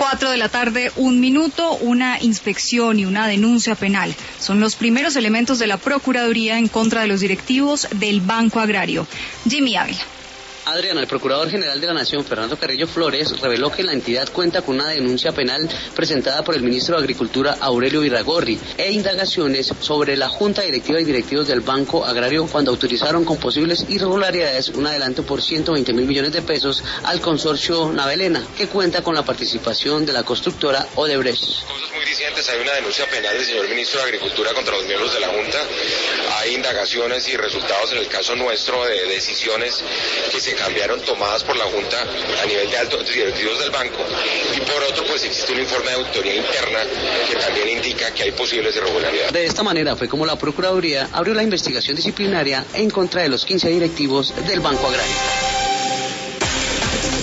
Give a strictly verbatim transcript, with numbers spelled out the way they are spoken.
Cuatro de la tarde, un minuto, una inspección y una denuncia penal. Son los primeros elementos de la Procuraduría en contra de los directivos del Banco Agrario. Jimmy Ávila. Adriana, el Procurador General de la Nación, Fernando Carrillo Flores, reveló que la entidad cuenta con una denuncia penal presentada por el ministro de Agricultura, Aurelio Irragorri, e indagaciones sobre la Junta Directiva y directivos del Banco Agrario cuando autorizaron con posibles irregularidades un adelanto por ciento veinte mil millones de pesos al consorcio Navelena, que cuenta con la participación de la constructora Odebrecht. Cosas muy distintas, hay una denuncia penal del señor ministro de Agricultura contra los miembros de la Junta, hay indagaciones y resultados en el caso nuestro de decisiones que se cambiaron tomadas por la Junta a nivel de altos directivos del banco, y por otro pues existe un informe de auditoría interna que también indica que hay posibles irregularidades. De esta manera fue como la Procuraduría abrió la investigación disciplinaria en contra de los quince directivos del Banco Agrario.